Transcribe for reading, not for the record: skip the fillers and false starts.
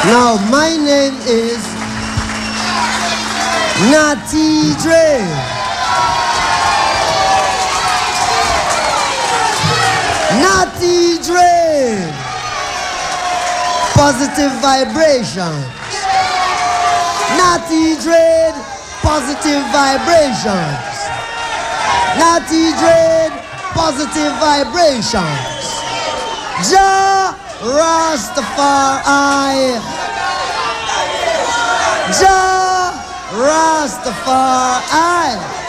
Now, my name is Natty Dre. Natty Dre. Positive vibrations. Natty Dre. Positive vibrations. Natty Dre. Positive vibrations. Jah Rastafari. Jah Rastafari.